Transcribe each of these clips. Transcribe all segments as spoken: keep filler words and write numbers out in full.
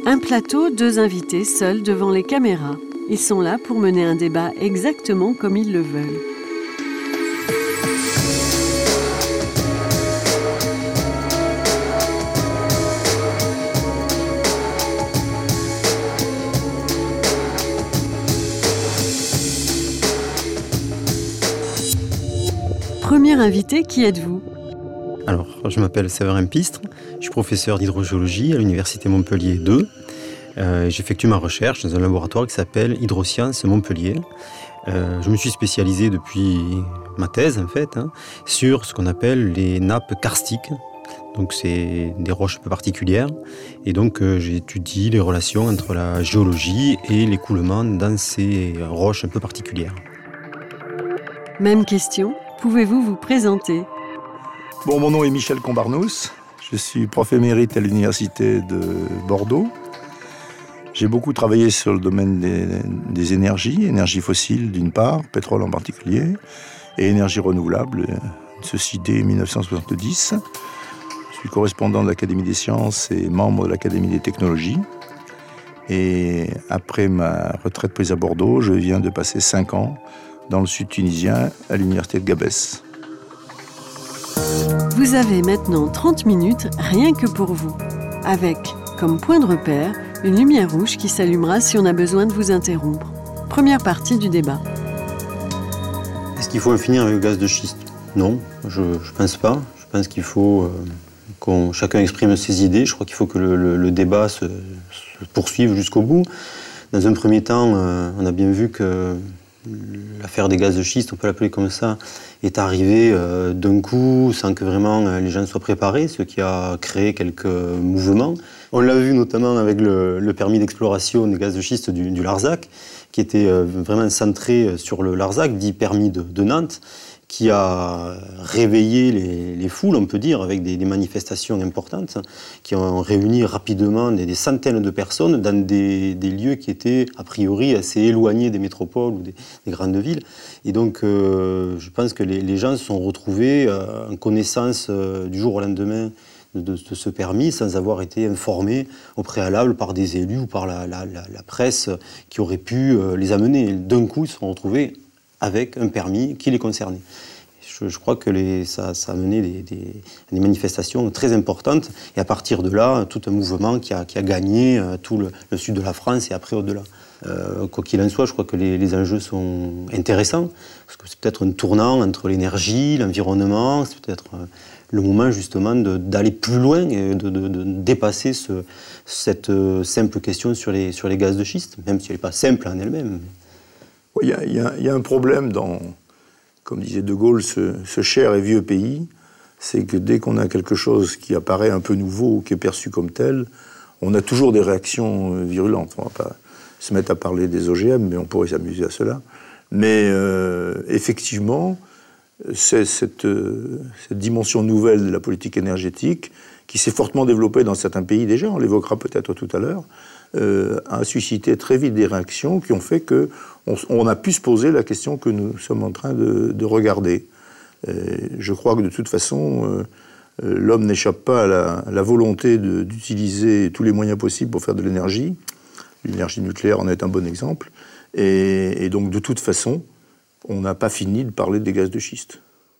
Un plateau, deux invités seuls devant les caméras. Ils sont là pour mener un débat exactement comme ils le veulent. Premier invité, qui êtes-vous ? Alors, je m'appelle Séverin Pistre, je suis professeur d'hydrogéologie à l'Université Montpellier deux. Euh, j'effectue ma recherche dans un laboratoire qui s'appelle Hydrosciences Montpellier. Euh, je me suis spécialisé depuis ma thèse, en fait, hein, sur ce qu'on appelle les nappes karstiques. Donc, c'est des roches un peu particulières. Et donc, euh, j'étudie les relations entre la géologie et l'écoulement dans ces roches un peu particulières. Même question, pouvez-vous vous présenter ? Bon, mon nom est Michel Combarnous, je suis prof émérite à l'Université de Bordeaux. J'ai beaucoup travaillé sur le domaine des, des énergies, énergies fossiles d'une part, pétrole en particulier, et énergies renouvelables, ceci dès dix-neuf cent soixante-dix. Je suis correspondant de l'Académie des sciences et membre de l'Académie des technologies. Et après ma retraite prise à Bordeaux, je viens de passer cinq ans dans le sud tunisien à l'Université de Gabès. Vous avez maintenant trente minutes rien que pour vous, avec, comme point de repère, une lumière rouge qui s'allumera si on a besoin de vous interrompre. Première partie du débat. Est-ce qu'il faut en finir avec le gaz de schiste ? Non, je ne pense pas. Je pense qu'il faut euh, qu'on chacun exprime ses idées. Je crois qu'il faut que le, le, le débat se, se poursuive jusqu'au bout. Dans un premier temps, euh, on a bien vu que l'affaire des gaz de schiste, on peut l'appeler comme ça, est arrivée euh, d'un coup, sans que vraiment euh, les gens soient préparés, ce qui a créé quelques mouvements. On l'a vu notamment avec le, le permis d'exploration des gaz de schiste du, du Larzac, qui était euh, vraiment centré sur le Larzac, dit permis de, de Nantes, qui a réveillé les, les foules, on peut dire, avec des, des manifestations importantes, qui ont réuni rapidement des, des centaines de personnes dans des, des lieux qui étaient a priori assez éloignés des métropoles ou des, des grandes villes. Et donc, euh, je pense que les, les gens se sont retrouvés euh, en connaissance euh, du jour au lendemain de, de, de ce permis, sans avoir été informés au préalable par des élus ou par la, la, la, la presse qui aurait pu euh, les amener. D'un coup, ils se sont retrouvés avec un permis qui les concernait. Je, je crois que les, ça, ça a mené des, des, des manifestations très importantes, et à partir de là, tout un mouvement qui a, qui a gagné euh, tout le, le sud de la France et après au-delà. Euh, quoi qu'il en soit, je crois que les, les enjeux sont intéressants, parce que c'est peut-être un tournant entre l'énergie, l'environnement, c'est peut-être euh, le moment justement de, d'aller plus loin et de, de, de dépasser ce, cette euh, simple question sur les, sur les gaz de schiste, même si elle n'est pas simple en elle-même. Il y, y, y a un problème dans, comme disait De Gaulle, ce, ce cher et vieux pays, c'est que dès qu'on a quelque chose qui apparaît un peu nouveau ou qui est perçu comme tel, on a toujours des réactions virulentes. On ne va pas se mettre à parler des O G M, mais on pourrait s'amuser à cela. Mais euh, effectivement, c'est cette, euh, cette dimension nouvelle de la politique énergétique qui s'est fortement développée dans certains pays déjà, on l'évoquera peut-être tout à l'heure, Euh, a suscité très vite des réactions qui ont fait qu'on on a pu se poser la question que nous sommes en train de, de regarder. Et je crois que de toute façon, euh, l'homme n'échappe pas à la, à la volonté de, d'utiliser tous les moyens possibles pour faire de l'énergie. L'énergie nucléaire en est un bon exemple. Et, et donc, de toute façon, on n'a pas fini de parler des gaz de schiste.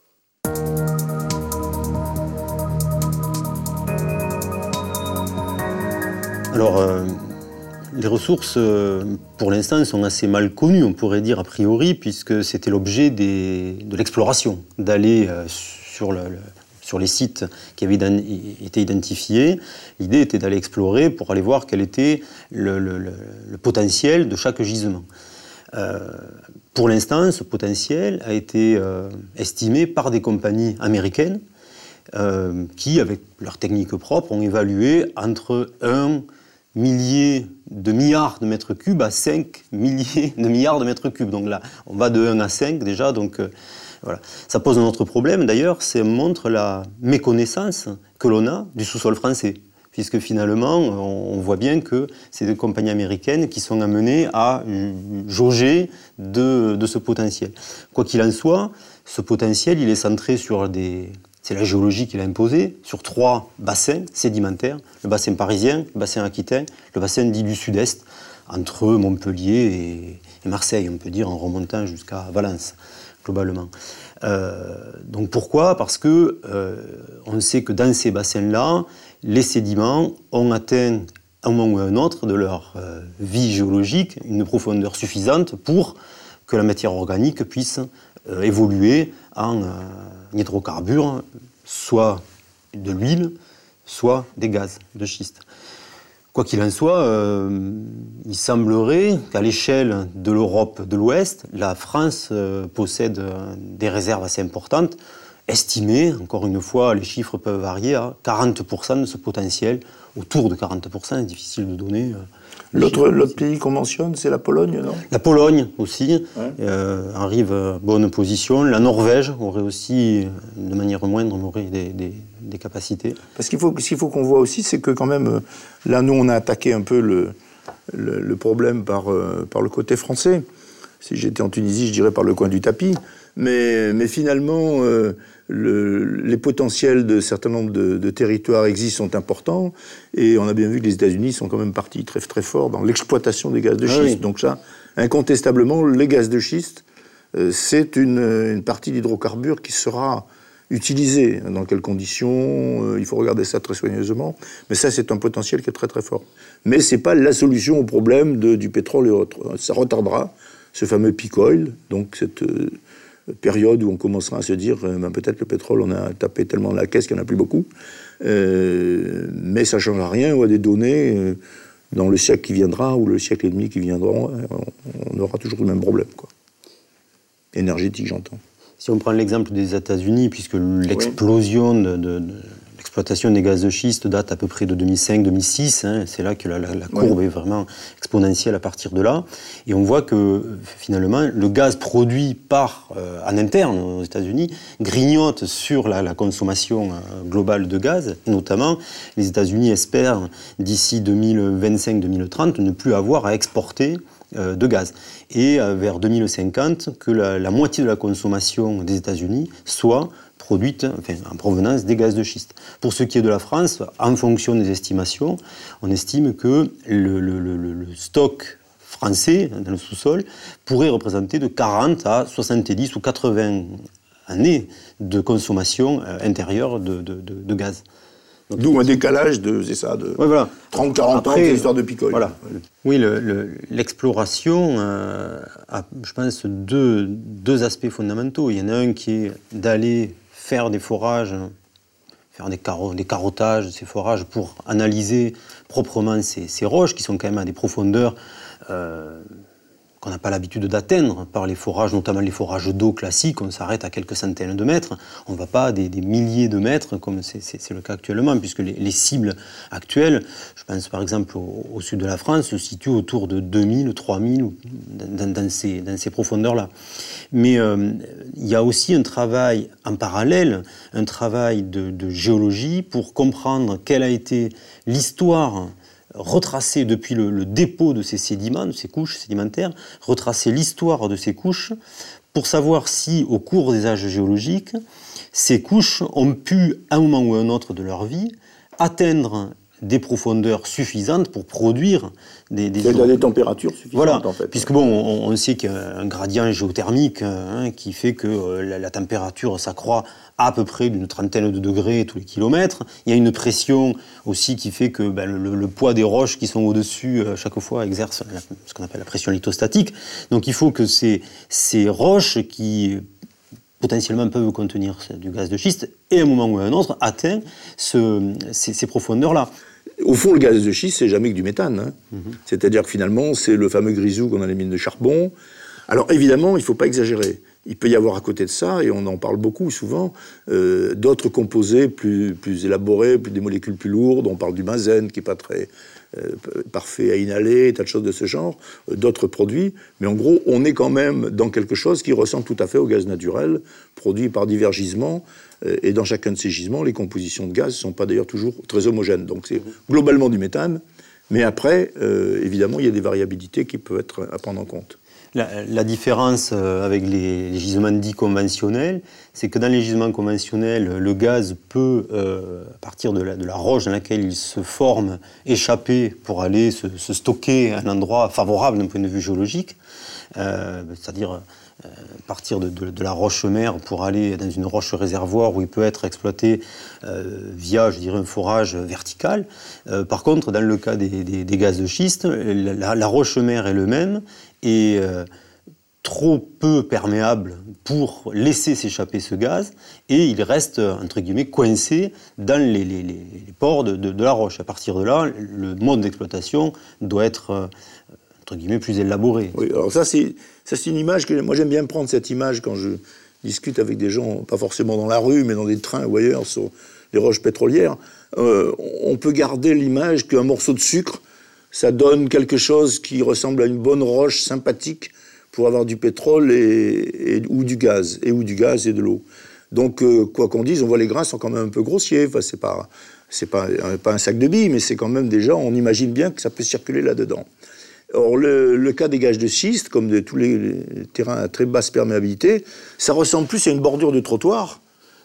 Alors, euh... les ressources, pour l'instant, sont assez mal connues, on pourrait dire, a priori, puisque c'était l'objet des, de l'exploration, d'aller sur, le, le, sur les sites qui avaient été identifiés. L'idée était d'aller explorer pour aller voir quel était le, le, le, le potentiel de chaque gisement. Euh, pour l'instant, ce potentiel a été euh, estimé par des compagnies américaines euh, qui, avec leurs techniques propres, ont évalué entre un milliers de milliards de mètres cubes à cinq milliers de milliards de mètres cubes. Donc là, on va de un à cinq déjà. Donc euh, voilà. Ça pose un autre problème d'ailleurs, ça montre la méconnaissance que l'on a du sous-sol français. Puisque finalement, on voit bien que c'est des compagnies américaines qui sont amenées à jauger de, de ce potentiel. Quoi qu'il en soit, ce potentiel, il est centré sur des c'est la géologie qui l'a imposé, sur trois bassins sédimentaires, le bassin parisien, le bassin aquitain, le bassin dit du sud-est, entre Montpellier et, et Marseille, on peut dire, en remontant jusqu'à Valence, globalement. Euh, donc pourquoi ? Parce que euh, on sait que dans ces bassins-là, les sédiments ont atteint, à un moment ou à un autre de leur euh, vie géologique, une profondeur suffisante pour que la matière organique puisse euh, évoluer en euh, hydrocarbures, soit de l'huile, soit des gaz de schiste. Quoi qu'il en soit, euh, il semblerait qu'à l'échelle de l'Europe de l'Ouest, la France euh, possède euh, des réserves assez importantes, estimées, encore une fois, les chiffres peuvent varier, à quarante pour cent de ce potentiel, autour de quarante pour cent, c'est difficile de donner. Euh, L'autre, l'autre pays qu'on mentionne, c'est la Pologne, non ? La Pologne aussi ouais. euh, arrive à bonne position. La Norvège aurait aussi, de manière moindre, aurait des, des, des capacités. Parce qu'il faut, ce qu'il faut qu'on voit aussi, c'est que quand même, là, nous, on a attaqué un peu le, le, le problème par, euh, par le côté français. Si j'étais en Tunisie, je dirais par le coin du tapis. Mais, mais finalement, euh, le, les potentiels de certains nombres de, de territoires existent, sont importants. Et on a bien vu que les États-Unis sont quand même partis très, très fort dans l'exploitation des gaz de schiste. Ah oui. Donc ça, incontestablement, les gaz de schiste, euh, c'est une, une partie d'hydrocarbures qui sera utilisée. Dans quelles conditions euh, il faut regarder ça très soigneusement. Mais ça, c'est un potentiel qui est très, très fort. Mais ce n'est pas la solution au problème de, du pétrole et autres. Ça retardera ce fameux peak oil, donc cette... Euh, période où on commencera à se dire euh, ben peut-être le pétrole, on a tapé tellement la caisse qu'il n'y en a plus beaucoup. Euh, mais ça ne changera rien. On a des données euh, dans le siècle qui viendra ou le siècle et demi qui viendra, on, on aura toujours le même problème, quoi. Énergétique, j'entends. Si on prend l'exemple des États-Unis, puisque l'explosion oui. de, de, de l'exploitation des gaz de schiste date à peu près de deux mille cinq deux mille six, hein, c'est là que la, la, la courbe oui. est vraiment exponentielle à partir de là. Et on voit que finalement, le gaz produit par, euh, en interne aux États-Unis grignote sur la, la consommation euh, globale de gaz. Notamment, les États-Unis espèrent d'ici deux mille vingt-cinq deux mille trente ne plus avoir à exporter euh, de gaz. Et euh, vers deux mille cinquante, que la, la moitié de la consommation des États-Unis soit produite enfin, en provenance des gaz de schiste. Pour ce qui est de la France, en fonction des estimations, on estime que le, le, le, le stock français dans le sous-sol pourrait représenter de quarante à soixante-dix ou quatre-vingts années de consommation euh, intérieure de, de, de, de gaz. Donc, d'où un décalage de, c'est ça, de ouais, voilà. trente à quarante ans, c'est l'histoire de picole. Voilà. Oui, le, le, l'exploration euh, a, je pense, deux, deux aspects fondamentaux. Il y en a un qui est d'aller faire des forages, faire des, caro- des carottages, ces forages, pour analyser proprement ces, ces roches, qui sont quand même à des profondeurs euh, qu'on n'a pas l'habitude d'atteindre par les forages, notamment les forages d'eau classiques. On s'arrête à quelques centaines de mètres. On ne va pas à des, des milliers de mètres, comme c'est, c'est, c'est le cas actuellement, puisque les, les cibles actuelles, je pense par exemple au, au sud de la France, se situent autour de deux mille, trois mille, dans, dans, ces, dans ces profondeurs-là. Mais euh, il y a aussi un travail en parallèle, un travail de, de géologie pour comprendre quelle a été l'histoire retracée depuis le, le dépôt de ces sédiments, de ces couches sédimentaires, retracer l'histoire de ces couches pour savoir si, au cours des âges géologiques, ces couches ont pu, à un moment ou à un autre de leur vie, atteindre des profondeurs suffisantes pour produire des... des, des, des températures suffisantes, voilà, en fait. Puisque bon, on, on sait qu'il y a un gradient géothermique hein, qui fait que euh, la, la température s'accroît à peu près d'une trentaine de degrés tous les kilomètres. Il y a une pression aussi qui fait que ben, le, le poids des roches qui sont au-dessus, à chaque fois, exerce la, ce qu'on appelle la pression lithostatique. Donc il faut que ces, ces roches qui potentiellement peuvent contenir du gaz de schiste, et à un moment ou à un autre, atteint ce, ces, ces profondeurs-là. Au fond, le gaz de schiste, c'est jamais que du méthane. Hein. Mm-hmm. C'est-à-dire que finalement, c'est le fameux grisou qu'on a dans les mines de charbon. Alors évidemment, il ne faut pas exagérer. Il peut y avoir à côté de ça, et on en parle beaucoup souvent, euh, d'autres composés plus, plus élaborés, plus, des molécules plus lourdes. On parle du benzène, qui n'est pas très euh, parfait à inhaler, tas de choses de ce genre, euh, d'autres produits. Mais en gros, on est quand même dans quelque chose qui ressemble tout à fait au gaz naturel, produit par divers gisements. Euh, et dans chacun de ces gisements, les compositions de gaz ne sont pas d'ailleurs toujours très homogènes. Donc c'est globalement du méthane. Mais après, euh, évidemment, il y a des variabilités qui peuvent être à prendre en compte. La, la différence avec les, les gisements dits conventionnels, c'est que dans les gisements conventionnels, le gaz peut, euh, à partir de la, de la roche dans laquelle il se forme, échapper pour aller se, se stocker à un endroit favorable d'un point de vue géologique, euh, c'est-à-dire euh, partir de, de, de la roche-mère pour aller dans une roche-réservoir où il peut être exploité euh, via, je dirais, un forage vertical. Euh, par contre, dans le cas des, des, des gaz de schiste, la, la roche-mère elle-même est euh, trop peu perméable pour laisser s'échapper ce gaz, et il reste, entre guillemets, coincé dans les, les, les pores de, de, de la roche. À partir de là, le mode d'exploitation doit être, euh, entre guillemets, plus élaboré. Oui, alors ça, c'est, ça, c'est une image que... Moi, j'aime bien prendre cette image quand je discute avec des gens, pas forcément dans la rue, mais dans des trains ou ailleurs, sur les roches pétrolières. Euh, on peut garder l'image qu'un morceau de sucre, ça donne quelque chose qui ressemble à une bonne roche sympathique pour avoir du pétrole et, et, ou du gaz, et ou du gaz et de l'eau. Donc, euh, quoi qu'on dise, on voit les grains sont quand même un peu grossiers. Enfin, c'est pas, c'est pas, pas un sac de billes, mais c'est quand même déjà, on imagine bien que ça peut circuler là-dedans. Or, le, le cas des gages de schiste, comme de tous les, les terrains à très basse perméabilité, ça ressemble plus à une bordure de trottoir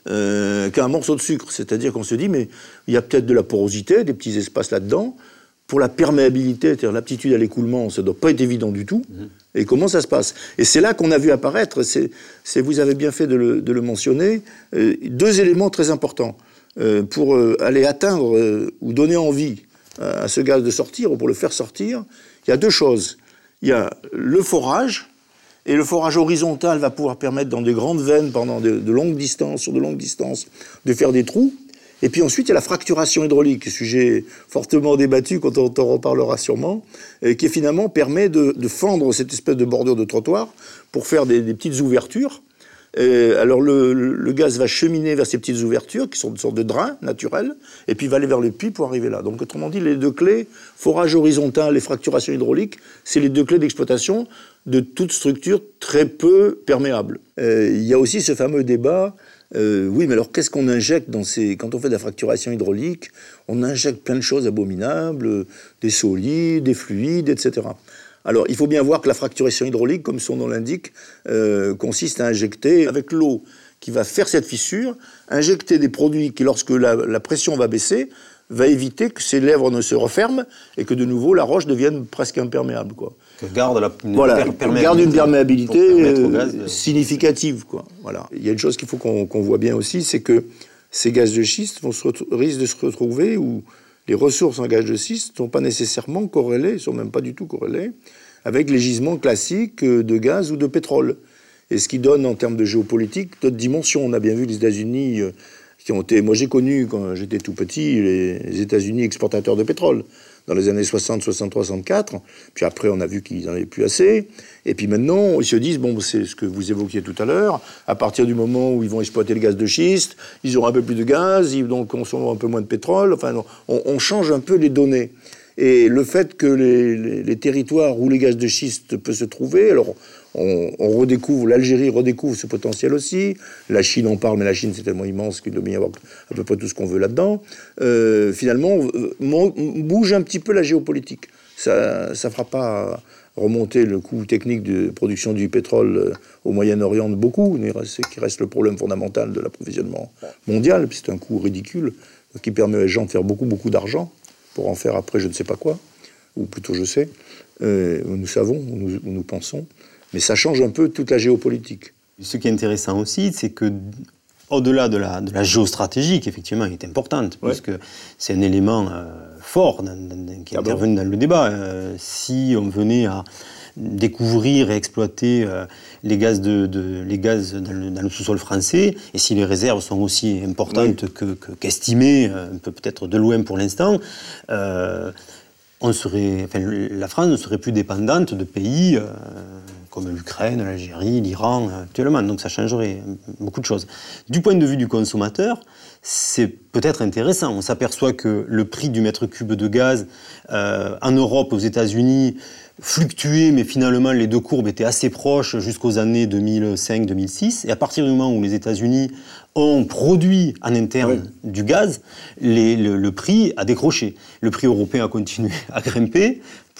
euh, qu'à un morceau de sucre. C'est-à-dire qu'on se dit, mais il y a peut-être de la porosité, des petits espaces là-dedans. Pour la perméabilité, c'est-à-dire l'aptitude à l'écoulement, ça ne doit pas être évident du tout. Mmh. Et comment ça se passe? Et c'est là qu'on a vu apparaître, c'est, c'est, vous avez bien fait de le, de le mentionner, euh, deux éléments très importants. Euh, pour euh, aller atteindre euh, ou donner envie à, à ce gaz de sortir, ou pour le faire sortir, il y a deux choses. Il y a le forage, et le forage horizontal va pouvoir permettre dans des grandes veines, pendant de, de longues distances, sur de longues distances, de faire des trous. Et puis ensuite, il y a la fracturation hydraulique, sujet fortement débattu quand on en reparlera sûrement, et qui finalement permet de, de fendre cette espèce de bordure de trottoir pour faire des, des petites ouvertures. Et alors le, le gaz va cheminer vers ces petites ouvertures, qui sont une sorte de drain naturel, et puis va aller vers le puits pour arriver là. Donc autrement dit, les deux clés, forage horizontal et fracturation hydraulique, c'est les deux clés d'exploitation de toute structure très peu perméable. Euh, il y a aussi ce fameux débat... Euh, oui, mais alors qu'est-ce qu'on injecte dans ces... Quand on fait de la fracturation hydraulique, on injecte plein de choses abominables, des solides, des fluides, et cetera. Alors, il faut bien voir que la fracturation hydraulique, comme son nom l'indique, euh, consiste à injecter avec l'eau qui va faire cette fissure, injecter des produits qui, lorsque la, la pression va baisser, va éviter que ces lèvres ne se referment et que de nouveau la roche devienne presque imperméable, quoi. Que garde la une voilà, perméabilité, garde une perméabilité euh, gaz, euh... significative, quoi. Voilà. Il y a une chose qu'il faut qu'on, qu'on voit bien aussi, c'est que ces gaz de schiste vont se retru- risquent de se retrouver où les ressources en gaz de schiste ne sont pas nécessairement corrélées, ne sont même pas du tout corrélées, avec les gisements classiques de gaz ou de pétrole. Et ce qui donne, en termes de géopolitique, d'autres dimensions. On a bien vu les États-Unis euh, qui ont été... Moi, j'ai connu, quand j'étais tout petit, les États-Unis exportateurs de pétrole, dans les années soixante, soixante-trois, soixante-quatre. Puis après, on a vu qu'ils n'en avaient plus assez. Et puis maintenant, ils se disent, bon, c'est ce que vous évoquiez tout à l'heure, à partir du moment où ils vont exploiter le gaz de schiste, ils auront un peu plus de gaz, ils donc consommeront un peu moins de pétrole. Enfin, on, on change un peu les données. Et le fait que les, les, les territoires où les gaz de schiste peuvent se trouver, alors on, on redécouvre, l'Algérie redécouvre ce potentiel aussi, la Chine en parle, mais la Chine c'est tellement immense qu'il doit bien y avoir à peu près tout ce qu'on veut là-dedans, euh, finalement on bouge un petit peu la géopolitique. Ça ne fera pas remonter le coût technique de production du pétrole au Moyen-Orient de beaucoup, c'est qui reste le problème fondamental de l'approvisionnement mondial, puis c'est un coût ridicule qui permet aux gens de faire beaucoup, beaucoup d'argent pour en faire après je ne sais pas quoi, ou plutôt je sais, euh, nous savons, où nous, où nous pensons, mais ça change un peu toute la géopolitique. Ce qui est intéressant aussi, c'est que au-delà de la, de la géostratégie, qui effectivement est importante, ouais. puisque c'est un élément euh, fort dans, dans, qui est ah intervenu bon. dans le débat, euh, si on venait à découvrir et exploiter euh, les gaz, de, de, les gaz dans, le, dans le sous-sol français, et si les réserves sont aussi importantes oui. que, que, qu'estimées, un peu peut-être de loin pour l'instant, euh, on serait, enfin, la France ne serait plus dépendante de pays euh, comme l'Ukraine, l'Algérie, l'Iran euh, actuellement, donc ça changerait beaucoup de choses. Du point de vue du consommateur, c'est peut-être intéressant. On s'aperçoit que le prix du mètre cube de gaz euh, en Europe, aux États-Unis, fluctuait, mais finalement les deux courbes étaient assez proches jusqu'aux années deux mille cinq deux mille six. Et à partir du moment où les États-Unis ont produit en interne oui. du gaz, les, le, le prix a décroché. Le prix européen a continué à grimper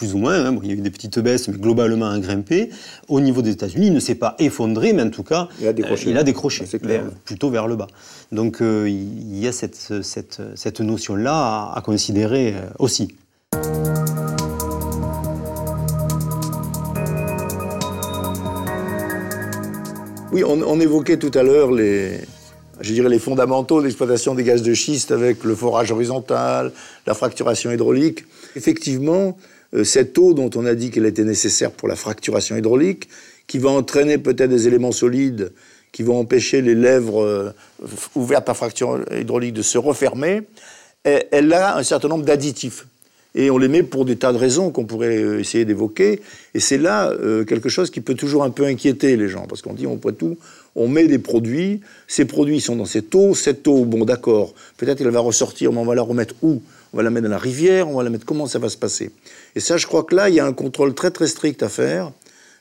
plus ou moins, hein, bon, il y a eu des petites baisses, mais globalement a grimpé. Au niveau des États-Unis, il ne s'est pas effondré, mais en tout cas, il a décroché, euh, il a décroché c'est clair, vers, ouais. plutôt vers le bas. Donc euh, il y a cette, cette, cette notion-là à, à considérer euh, aussi. Oui, on, on évoquait tout à l'heure les, je dirais les fondamentaux de l'exploitation des gaz de schiste avec le forage horizontal, la fracturation hydraulique. Effectivement, euh, cette eau dont on a dit qu'elle était nécessaire pour la fracturation hydraulique, qui va entraîner peut-être des éléments solides qui vont empêcher les lèvres euh, ouvertes par fracture hydraulique de se refermer, elle, elle a un certain nombre d'additifs. Et on les met pour des tas de raisons qu'on pourrait essayer d'évoquer. Et c'est là euh, quelque chose qui peut toujours un peu inquiéter les gens. Parce qu'on dit, on peut tout, on met des produits, ces produits sont dans cette eau, cette eau, bon d'accord, peut-être elle va ressortir, mais on va la remettre où? On va la mettre dans la rivière, on va la mettre, comment ça va se passer? Et ça, je crois que là, il y a un contrôle très très strict à faire.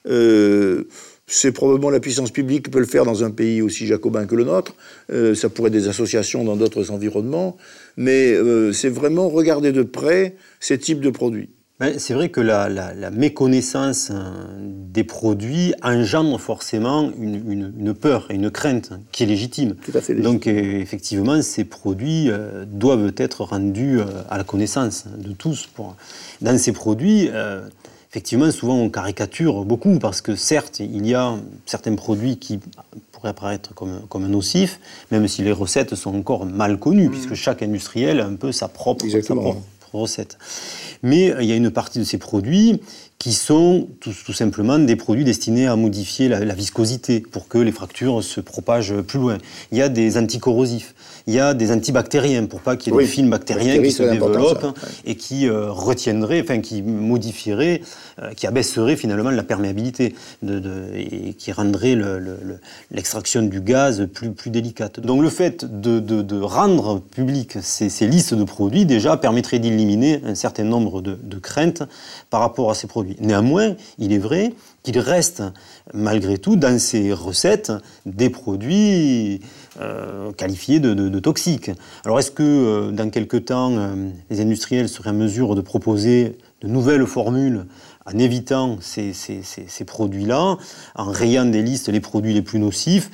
Euh, c'est probablement la puissance publique qui peut le faire dans un pays aussi jacobin que le nôtre. Euh, ça pourrait être des associations dans d'autres environnements. Mais euh, c'est vraiment regarder de près ces types de produits. C'est vrai que la, la, la méconnaissance des produits engendre forcément une, une, une peur et une crainte qui est légitime. Tout à fait légitime. Donc effectivement, ces produits euh, doivent être rendus euh, à la connaissance de tous. Pour... Dans ces produits, euh, effectivement, souvent on caricature beaucoup parce que certes, il y a certains produits qui pourraient apparaître comme, comme nocifs, même si les recettes sont encore mal connues, mmh. puisque chaque industriel a un peu sa propre, sa propre recette. Mais il y a une partie de ces produits qui sont tout, tout simplement des produits destinés à modifier la, la viscosité pour que les fractures se propagent plus loin. Il y a des anticorrosifs, il y a des antibactériens pour pas qu'il y ait oui, des films bactériens qui se développent ouais. et qui euh, retiendraient, enfin qui modifieraient, euh, qui abaisseraient finalement la perméabilité de, de, et qui rendraient le, le, le, l'extraction du gaz plus, plus délicate. Donc le fait de, de, de rendre public ces, ces listes de produits déjà permettrait d'éliminer un certain nombre de, de craintes par rapport à ces produits. Néanmoins, il est vrai qu'il reste, malgré tout, dans ces recettes, des produits euh, qualifiés de, de, de toxiques. Alors, est-ce que, euh, dans quelque temps, euh, les industriels seraient en mesure de proposer de nouvelles formules en évitant ces, ces, ces, ces produits-là, en rayant des listes les produits les plus nocifs?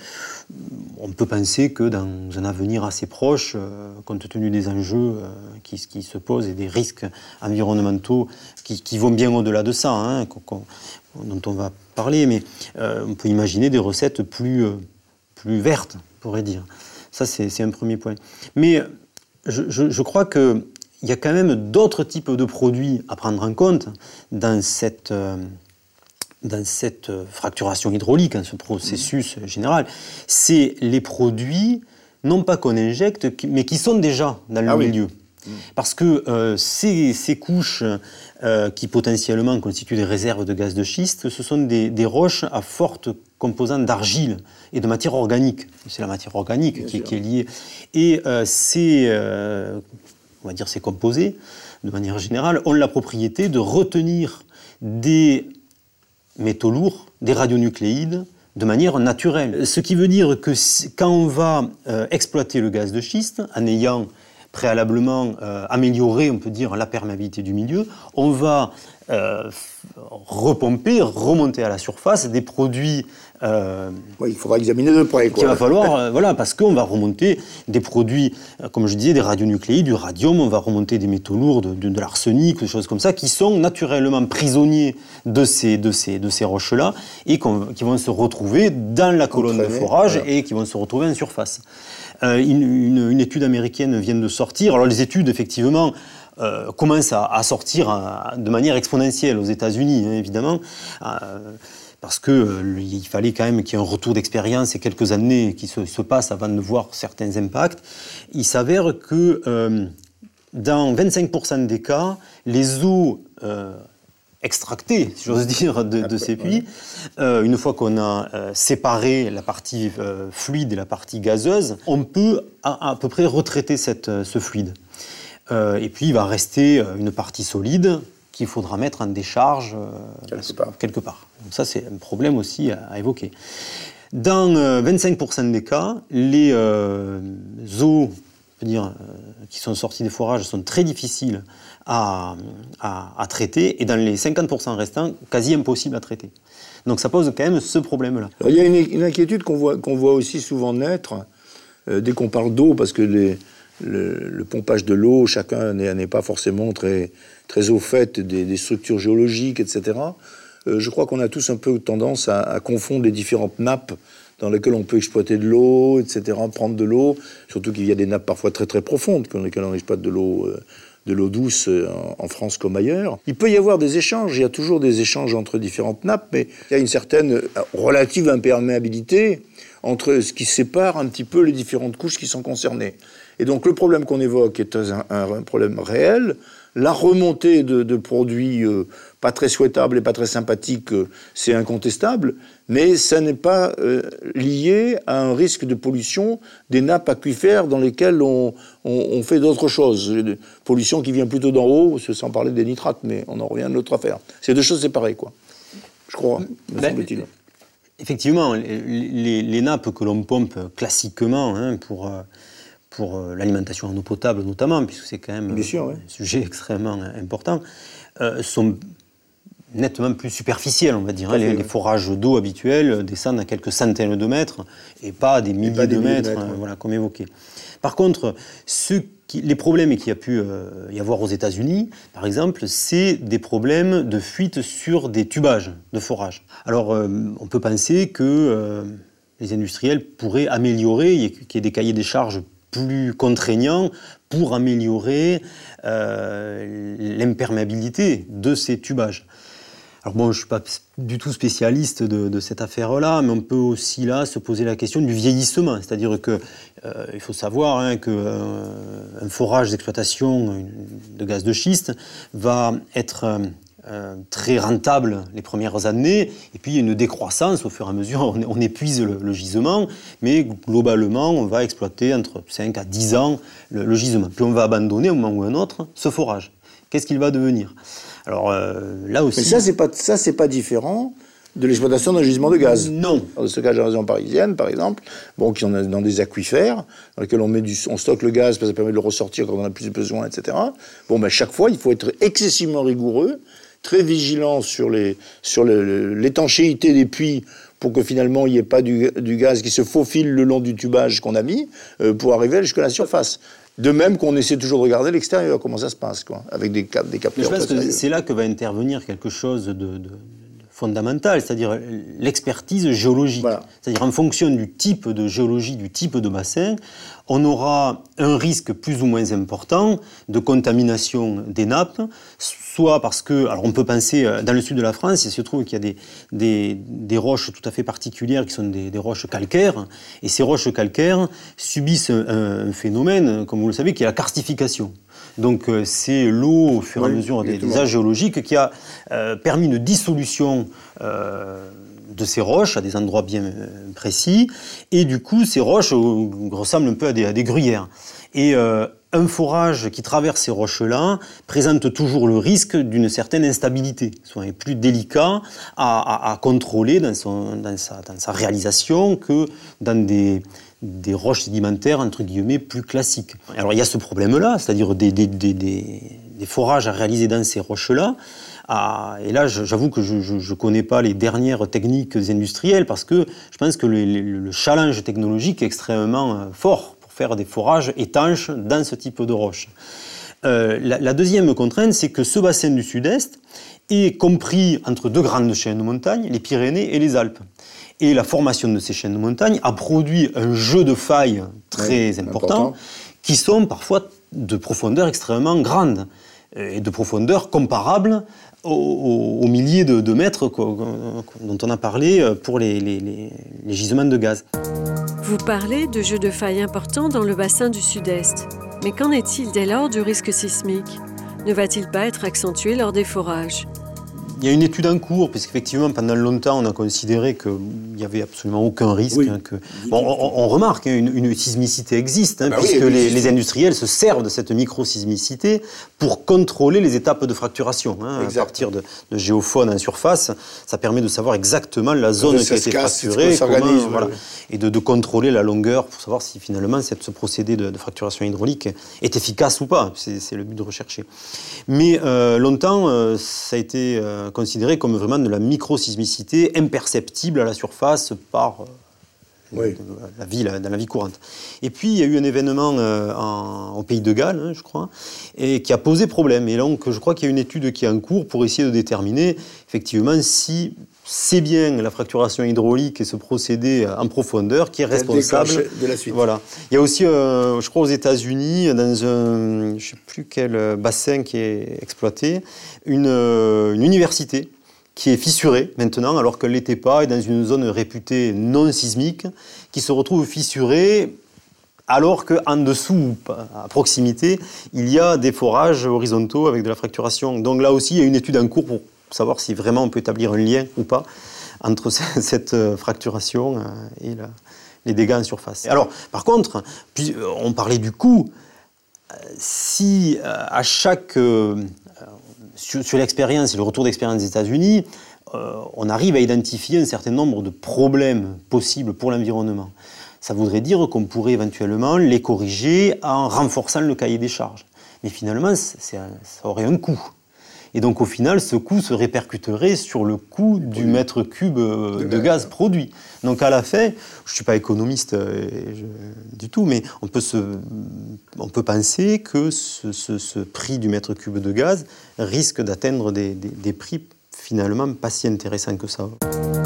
On peut penser que dans un avenir assez proche, euh, compte tenu des enjeux euh, qui, qui se posent et des risques environnementaux qui, qui vont bien au-delà de ça, hein, qu'on, qu'on, dont on va parler, mais euh, on peut imaginer des recettes plus, euh, plus vertes, on pourrait dire. Ça, c'est, c'est un premier point. Mais je, je, je crois qu'il y a quand même d'autres types de produits à prendre en compte dans cette... Euh, dans cette fracturation hydraulique, hein, ce processus mmh. général, c'est les produits, non pas qu'on injecte, mais qui sont déjà dans le ah milieu. Oui. Mmh. Parce que euh, ces, ces couches euh, qui potentiellement constituent des réserves de gaz de schiste, ce sont des, des roches à forte composante d'argile et de matière organique. C'est la matière organique qui, qui est liée. Et euh, ces, euh, on va dire ces composés, de manière générale, ont la propriété de retenir des métaux lourds, des radionucléides, de manière naturelle. Ce qui veut dire que quand on va euh, exploiter le gaz de schiste, en ayant préalablement euh, amélioré, on peut dire, la perméabilité du milieu, on va euh, repomper, remonter à la surface des produits... Euh, oui, il faudra examiner de près. Qu'il va falloir, euh, voilà, parce qu'on va remonter des produits, euh, comme je disais, des radionucléides, du radium, on va remonter des métaux lourds, de, de, de l'arsenic, des choses comme ça, qui sont naturellement prisonniers de ces, de ces, de ces roches-là et qui vont se retrouver dans la colonne de forage voilà. et qui vont se retrouver en surface. Euh, une, une, une étude américaine vient de sortir. Alors les études, effectivement, euh, commencent à, à sortir à, de manière exponentielle aux États-Unis, hein, évidemment. Euh, parce qu'il euh, fallait quand même qu'il y ait un retour d'expérience et quelques années qui se, se passent avant de voir certains impacts. Il s'avère que euh, dans vingt-cinq pour cent des cas, les eaux euh, extractées, si j'ose dire, de, de ces puits, euh, une fois qu'on a euh, séparé la partie euh, fluide et la partie gazeuse, on peut à, à peu près retraiter cette, ce fluide. Euh, et puis il va rester une partie solide qu'il faudra mettre en décharge euh, quelque, part. quelque part. Donc ça, c'est un problème aussi à, à évoquer. Dans euh, vingt-cinq pour cent des cas, les euh, eaux peut dire, euh, qui sont sortis des forages sont très difficiles à, à, à traiter, et dans les cinquante pour cent restants, quasi impossibles à traiter. Donc ça pose quand même ce problème-là. Alors, il y a une, une inquiétude qu'on voit, qu'on voit aussi souvent naître, euh, dès qu'on parle d'eau, parce que les, le, le pompage de l'eau, chacun n'est, n'est pas forcément très, très au fait des, des structures géologiques, et cetera. Euh, je crois qu'on a tous un peu tendance à, à confondre les différentes nappes dans lesquelles on peut exploiter de l'eau, et cetera, prendre de l'eau, surtout qu'il y a des nappes parfois très très profondes, dans lesquelles on exploite de l'eau, euh, de l'eau douce euh, en, en France comme ailleurs. Il peut y avoir des échanges, il y a toujours des échanges entre différentes nappes, mais il y a une certaine relative imperméabilité entre ce qui sépare un petit peu les différentes couches qui sont concernées. Et donc le problème qu'on évoque est un, un, un problème réel. La remontée de, de produits euh, pas très souhaitables et pas très sympathiques, euh, c'est incontestable, mais ça n'est pas euh, lié à un risque de pollution des nappes aquifères dans lesquelles on, on, on fait d'autres choses. Une pollution qui vient plutôt d'en haut, sans parler des nitrates, mais on en revient à notre affaire. C'est deux choses séparées, quoi. Je crois, me ben, semble-t-il. Effectivement, les, les, les nappes que l'on pompe classiquement hein, pour... Euh, pour l'alimentation en eau potable notamment, puisque c'est quand même sûr, un ouais. sujet extrêmement important, euh, sont nettement plus superficiels, on va dire. Hein. Les, les forages d'eau habituels descendent à quelques centaines de mètres et pas à des milliers pas des de milliers mètres, de mètres, euh, ouais. voilà, comme évoqué. Par contre, ce qui, les problèmes qu'il y a pu euh, y avoir aux États-Unis, par exemple, c'est des problèmes de fuite sur des tubages de forage. Alors, euh, on peut penser que euh, les industriels pourraient améliorer, qu'il y ait des cahiers des charges plus contraignant pour améliorer euh, l'imperméabilité de ces tubages. Alors bon, je ne suis pas du tout spécialiste de, de cette affaire-là, mais on peut aussi là se poser la question du vieillissement. C'est-à-dire qu'il euh, faut savoir hein, qu'un euh, forage d'exploitation de gaz de schiste va être... Euh, Euh, très rentable les premières années, et puis il y a une décroissance au fur et à mesure, on, on épuise le, le gisement, mais globalement, on va exploiter entre cinq à dix ans le, le gisement. Puis on va abandonner, au moment ou un autre, ce forage. Qu'est-ce qu'il va devenir ? Alors euh, là aussi... Mais ça, c'est pas, ça, c'est pas différent de l'exploitation d'un gisement de gaz. Non. Dans le stockage de la région parisienne, par exemple, bon, qui sont dans des aquifères, dans lesquels on, met du, on stocke le gaz, parce que ça permet de le ressortir quand on en a plus besoin, et cetera. Bon, ben, chaque fois, il faut être excessivement rigoureux, très vigilant sur, les, sur le, l'étanchéité des puits pour que finalement il n'y ait pas du, du gaz qui se faufile le long du tubage qu'on a mis euh, pour arriver jusqu'à la surface. De même qu'on essaie toujours de regarder l'extérieur, comment ça se passe, quoi, avec des, cap- des capteurs. Mais je pense que c'est là que va intervenir quelque chose de, de, de fondamental, c'est-à-dire l'expertise géologique. Voilà. C'est-à-dire en fonction du type de géologie, du type de bassin, on aura un risque plus ou moins important de contamination des nappes, soit parce que, alors on peut penser, dans le sud de la France, il se trouve qu'il y a des, des, des roches tout à fait particulières qui sont des, des roches calcaires, et ces roches calcaires subissent un, un phénomène, comme vous le savez, qui est la karstification. Donc euh, c'est l'eau, au fur et à mesure des, des âges géologiques, qui a euh, permis une dissolution euh, de ces roches à des endroits bien euh, précis, et du coup ces roches euh, ressemblent un peu à des, à des gruyères. Et euh, un forage qui traverse ces roches-là présente toujours le risque d'une certaine instabilité, soit plus délicat à, à, à contrôler dans, son, dans, sa, dans sa réalisation que dans des, des roches sédimentaires, entre guillemets, plus classiques. Alors il y a ce problème-là, c'est-à-dire des, des, des, des, des forages à réaliser dans ces roches-là. Ah, et là, j'avoue que je ne connais pas les dernières techniques industrielles parce que je pense que le, le, le challenge technologique est extrêmement fort pour faire des forages étanches dans ce type de roches. Euh, la, la deuxième contrainte, c'est que ce bassin du Sud-Est est compris entre deux grandes chaînes de montagnes, les Pyrénées et les Alpes. Et la formation de ces chaînes de montagnes a produit un jeu de failles très oui, important, important, qui sont parfois de profondeur extrêmement grande et de profondeur comparable aux, aux milliers de, de mètres dont on a parlé pour les, les, les, les gisements de gaz. Vous parlez de jeux de failles importants dans le bassin du Sud-Est. Mais qu'en est-il dès lors du risque sismique ? Ne va-t-il pas être accentué lors des forages ? Il y a une étude en cours, puisqu'effectivement, pendant longtemps, on a considéré qu'il n'y avait absolument aucun risque. Oui. Hein, que... bon, on, on remarque, hein, une, une sismicité existe, hein, bah puisque oui, les, les industriels se servent de cette micro-sismicité pour contrôler les étapes de fracturation. Hein, à partir de, de géophones en surface, ça permet de savoir exactement la zone qui a été fracturée, comment, ouais, voilà, ouais. et de, de contrôler la longueur pour savoir si finalement cette, ce procédé de, de fracturation hydraulique est efficace ou pas. C'est, c'est le but de rechercher. Mais euh, longtemps, euh, ça a été euh, considéré comme vraiment de la micro-sismicité imperceptible à la surface par euh, oui. la vie, la, dans la vie courante. Et puis, il y a eu un événement euh, en, au Pays de Galles, hein, je crois, et qui a posé problème. Et donc, je crois qu'il y a une étude qui est en cours pour essayer de déterminer, effectivement, si c'est bien la fracturation hydraulique et ce procédé en profondeur qui est responsable de la suite. Voilà. Il y a aussi, euh, je crois, aux États-Unis, dans un, je ne sais plus quel bassin qui est exploité, une, une université qui est fissurée maintenant, alors qu'elle ne l'était pas, et dans une zone réputée non sismique, qui se retrouve fissurée, alors qu'en dessous, à proximité, il y a des forages horizontaux avec de la fracturation. Donc là aussi, il y a une étude en cours pour savoir si vraiment on peut établir un lien ou pas entre cette fracturation et la, les dégâts en surface. Alors, par contre, puis on parlait du coût. Si à chaque... Sur, sur l'expérience et le retour d'expérience des États-Unis, euh, on arrive à identifier un certain nombre de problèmes possibles pour l'environnement. Ça voudrait dire qu'on pourrait éventuellement les corriger en renforçant le cahier des charges. Mais finalement, c'est, c'est un, ça aurait un coût. Et donc, au final, ce coût se répercuterait sur le coût du oui. mètre cube de, de gaz produit. Donc, à la fin, je ne suis pas économiste euh, je, du tout, mais on peut, se, on peut penser que ce, ce, ce prix du mètre cube de gaz risque d'atteindre des, des, des prix finalement pas si intéressants que ça.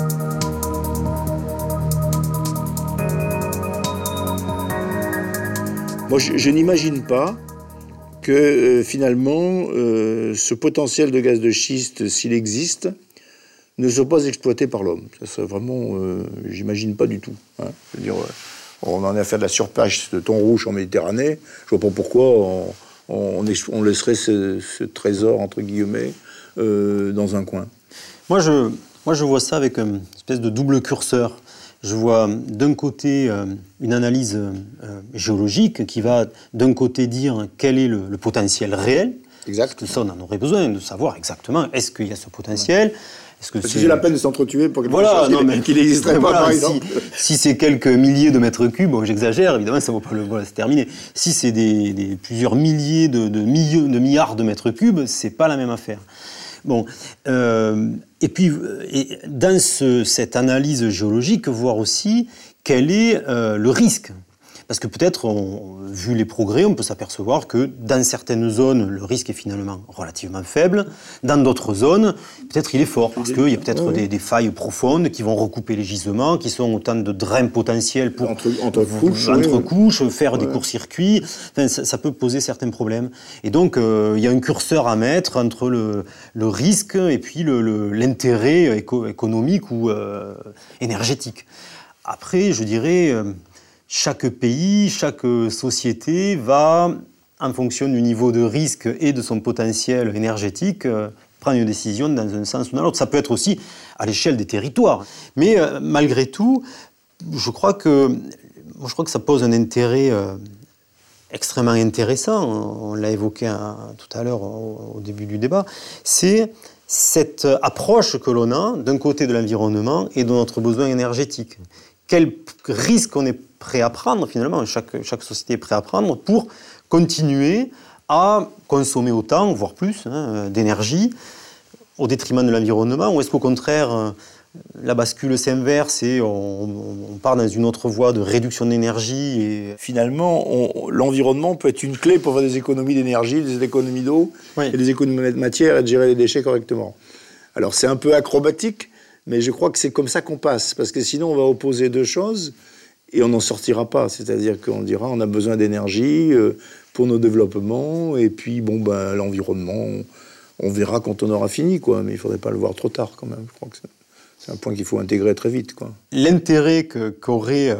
Moi, je, je n'imagine pas que euh, finalement, euh, ce potentiel de gaz de schiste, s'il existe, ne soit pas exploité par l'homme. Ça serait vraiment, euh, j'imagine pas du tout. Hein. Je veux dire, euh, on en est à faire de la surpêche de thon rouge en Méditerranée. Je vois pas pourquoi on, on, on laisserait ce, ce trésor, entre guillemets, euh, dans un coin. Moi je, moi, je vois ça avec une espèce de double curseur. Je vois d'un côté euh, une analyse euh, géologique qui va d'un côté dire quel est le, le potentiel réel. Exact. Parce que ça, on en aurait besoin de savoir exactement est-ce qu'il y a ce potentiel. Est-ce que c'est... c'est la peine de s'entretuer pour quelque voilà, chose non, qu'il, mais, qu'il n'existerait pas, voilà, par exemple. Si, si c'est quelques milliers de mètres cubes, bon, j'exagère, évidemment, ça ne vaut pas le... Voilà, c'est terminé. Si c'est des, des plusieurs milliers de, de, millions, de milliards de mètres cubes, c'est pas la même affaire. Bon, euh, et puis, et dans ce, cette analyse géologique, voir aussi quel est euh, le risque. Parce que peut-être, on, vu les progrès, on peut s'apercevoir que dans certaines zones, le risque est finalement relativement faible. Dans d'autres zones, peut-être il est fort, parce qu'il y a peut-être oui. des, des failles profondes qui vont recouper les gisements, qui sont autant de drains potentiels pour entre, entre couches, entre oui, couches faire ouais. des courts-circuits. Enfin, ça, ça peut poser certains problèmes. Et donc, euh, il y a un curseur à mettre entre le, le risque et puis le, le, l'intérêt éco- économique ou euh, énergétique. Après, je dirais... Euh, Chaque pays, chaque société va, en fonction du niveau de risque et de son potentiel énergétique, euh, prendre une décision dans un sens ou dans l'autre. Ça peut être aussi à l'échelle des territoires. Mais euh, malgré tout, je crois que, je crois que ça pose un intérêt euh, extrêmement intéressant. On l'a évoqué hein, tout à l'heure au, au début du débat. C'est cette approche que l'on a d'un côté de l'environnement et de notre besoin énergétique. Quel risque on est prêt à prendre, finalement, chaque, chaque société est prête à prendre pour continuer à consommer autant, voire plus, hein, d'énergie au détriment de l'environnement, ou est-ce qu'au contraire, la bascule s'inverse et on, on part dans une autre voie de réduction d'énergie et... Finalement, on, l'environnement peut être une clé pour faire des économies d'énergie, des économies d'eau, oui. et des économies de matière et de gérer les déchets correctement. Alors c'est un peu acrobatique, mais je crois que c'est comme ça qu'on passe, parce que sinon on va opposer deux choses et on n'en sortira pas. C'est-à-dire qu'on dira on a besoin d'énergie pour nos développements, et puis bon, ben, l'environnement, on, on verra quand on aura fini, quoi. Mais il ne faudrait pas le voir trop tard quand même. Je crois que c'est, c'est un point qu'il faut intégrer très vite, quoi. L'intérêt que, qu'aurait euh,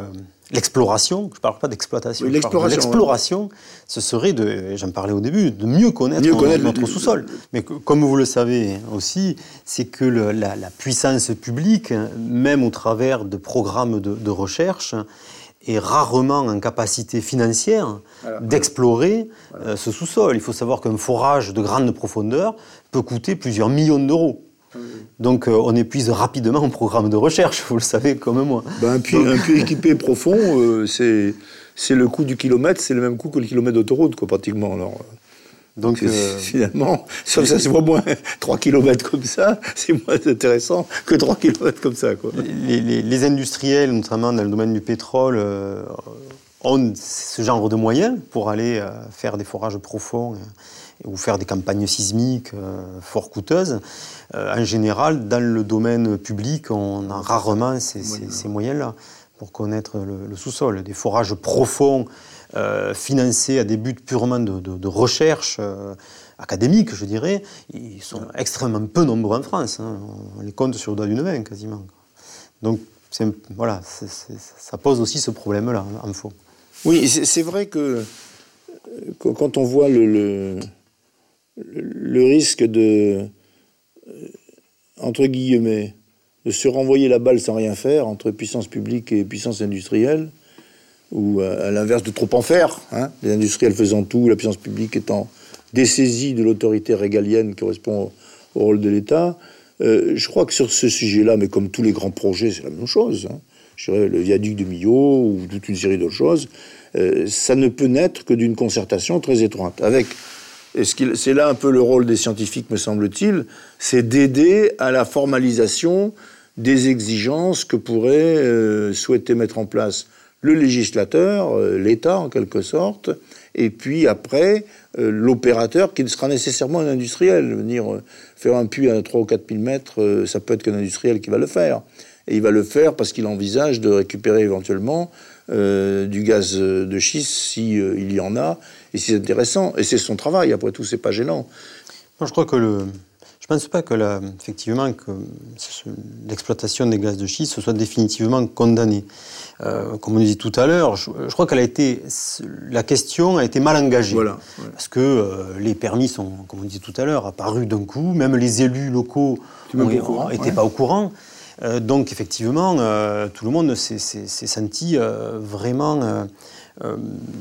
l'exploration, je ne parle pas d'exploitation, oui, l'exploration, l'exploration ouais. ce serait, de, j'en parlais au début, de mieux connaître, mieux connaître notre le, sous-sol. Mais que, comme vous le savez aussi, c'est que le, la, la puissance publique, même au travers de programmes de, de recherche, est rarement en capacité financière voilà. d'explorer voilà. euh, ce sous-sol. Il faut savoir qu'un forage de grande profondeur peut coûter plusieurs millions d'euros. Oui. Donc euh, on épuise rapidement un programme de recherche, vous le savez comme moi. Ben, un, puits, un puits équipé profond, euh, c'est, c'est le coût du kilomètre, c'est le même coût que le kilomètre d'autoroute, quoi, pratiquement. Alors, donc euh... finalement, ça, ça se voit moins trois kilomètres comme ça, c'est moins intéressant que trois kilomètres comme ça, quoi. Les, les, les industriels, notamment dans le domaine du pétrole, euh, ont ce genre de moyens pour aller euh, faire des forages profonds euh, ou faire des campagnes sismiques euh, fort coûteuses. Euh, en général, dans le domaine public, on a rarement ces, ces, ces moyens-là pour connaître le, le sous-sol. Des forages profonds Euh, financés à des buts purement de, de, de recherche euh, académique, je dirais, ils sont extrêmement peu nombreux en France. Hein. On les compte sur le doigt d'une main, quasiment. Donc, c'est, voilà, c'est, c'est, ça pose aussi ce problème-là, en fond. Oui, c'est, c'est vrai que, que quand on voit le, le, le risque de, entre guillemets, de se renvoyer la balle sans rien faire entre puissance publique et puissance industrielle, ou à l'inverse de trop en faire, hein, les industriels faisant tout, la puissance publique étant dessaisie de l'autorité régalienne qui correspond au, au rôle de l'État. Euh, je crois que sur ce sujet-là, mais comme tous les grands projets, c'est la même chose. Hein, je dirais le viaduc de Millau ou toute une série d'autres choses, euh, ça ne peut naître que d'une concertation très étroite. Avec, et ce qu'il, c'est là un peu le rôle des scientifiques, me semble-t-il, c'est d'aider à la formalisation des exigences que pourrait euh, souhaiter mettre en place le législateur, euh, l'État en quelque sorte, et puis après, euh, l'opérateur qui sera nécessairement un industriel. Je veux dire, euh, faire un puits à trois ou quatre mille mètres, euh, ça peut être qu'un industriel qui va le faire. Et il va le faire parce qu'il envisage de récupérer éventuellement euh, du gaz de schiste, si euh, il y en a, et si c'est intéressant. Et c'est son travail, après tout, c'est pas gênant. Moi, je crois que le... Je ne pense pas que, la, effectivement, que l'exploitation des gaz de schiste soit définitivement condamnée. Euh, comme on disait tout à l'heure, je, je crois qu'elle a été, la question a été mal engagée. Voilà, voilà. Parce que euh, les permis sont, comme on disait tout à l'heure, apparus d'un coup. Même les élus locaux n'étaient ouais. pas au courant. Euh, donc, effectivement, euh, tout le monde s'est, s'est, s'est senti euh, vraiment euh, euh,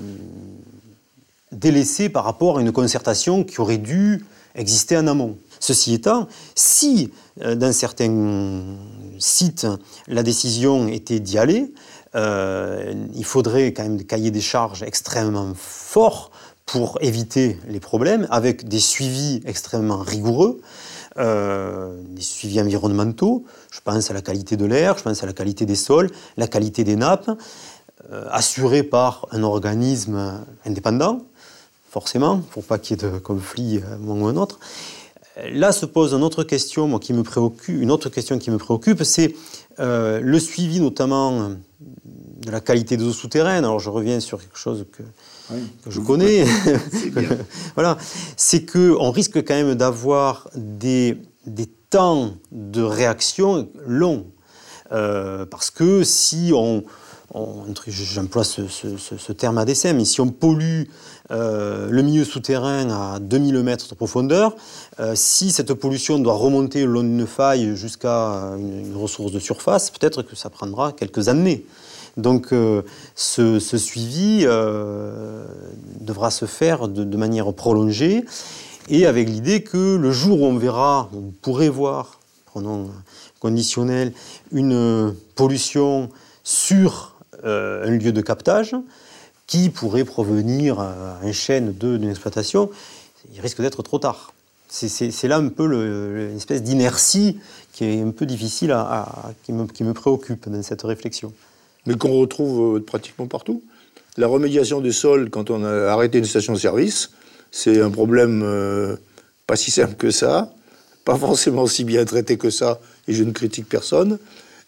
délaissé par rapport à une concertation qui aurait dû exister en amont. Ceci étant, si euh, dans certains sites la décision était d'y aller, euh, il faudrait quand même des cahiers des charges extrêmement forts pour éviter les problèmes, avec des suivis extrêmement rigoureux, euh, des suivis environnementaux. Je pense à la qualité de l'air, je pense à la qualité des sols, la qualité des nappes, euh, assurée par un organisme indépendant, forcément, pour pas qu'il y ait de conflit à un moment ou à un autre. Là se pose une autre question, moi, qui me préoccupe. Une autre question qui me préoccupe, c'est euh, le suivi, notamment de la qualité des eaux souterraines. Alors, je reviens sur quelque chose que, oui, que je connais. C'est bien. Voilà, c'est que on risque quand même d'avoir des des temps de réaction longs, euh, parce que si on On, j'emploie ce, ce, ce, ce terme à dessein, mais si on pollue euh, le milieu souterrain à deux mille mètres de profondeur, euh, si cette pollution doit remonter le long d'une faille jusqu'à une, une ressource de surface, peut-être que ça prendra quelques années. Donc euh, ce, ce suivi euh, devra se faire de, de manière prolongée, et avec l'idée que le jour où on verra, on pourrait voir, prenons conditionnel, une pollution sur Euh, un lieu de captage qui pourrait provenir à un chêne de, d'une exploitation, il risque d'être trop tard. C'est, c'est, c'est là un peu le, une espèce d'inertie qui est un peu difficile, à, à, qui, me, qui me préoccupe dans cette réflexion. Mais qu'on retrouve euh, pratiquement partout. La remédiation des sols, quand on a arrêté une station-service, c'est un problème euh, pas si simple que ça, pas forcément si bien traité que ça, et je ne critique personne.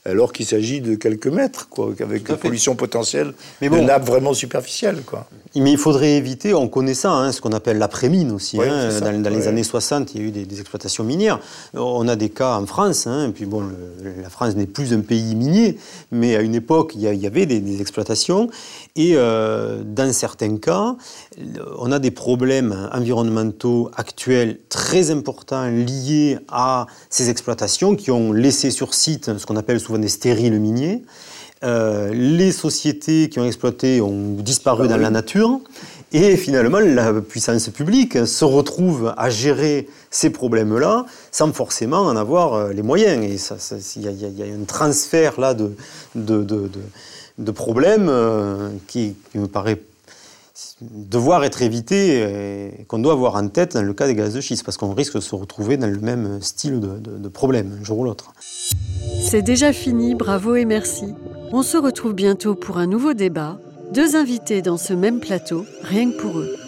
alors qu'il s'agit de quelques mètres, quoi, avec une pollution potentielle mais bon, de nappe vraiment superficielle, quoi. Mais il faudrait éviter, on connaît ça, hein, ce qu'on appelle l'après-mine aussi. Oui, hein. ça, dans dans ouais. les années soixante, il y a eu des, des exploitations minières. On a des cas en France, hein, et puis bon, le, la France n'est plus un pays minier, mais à une époque, il y, a, il y avait des, des exploitations. Et euh, dans certains cas, on a des problèmes environnementaux actuels très importants liés à ces exploitations qui ont laissé sur site ce qu'on appelle souvent des stériles miniers. Euh, les sociétés qui ont exploité ont disparu ah, dans oui. la nature et finalement la puissance publique se retrouve à gérer ces problèmes-là sans forcément en avoir les moyens. Et il y, y a un transfert là de, de, de, de, de problèmes euh, qui, qui me paraît devoir être évité et qu'on doit avoir en tête dans le cas des gaz de schiste parce qu'on risque de se retrouver dans le même style de, de, de problème un jour ou l'autre. C'est déjà fini, bravo et merci. On se retrouve bientôt pour un nouveau débat. Deux invités dans ce même plateau, rien que pour eux.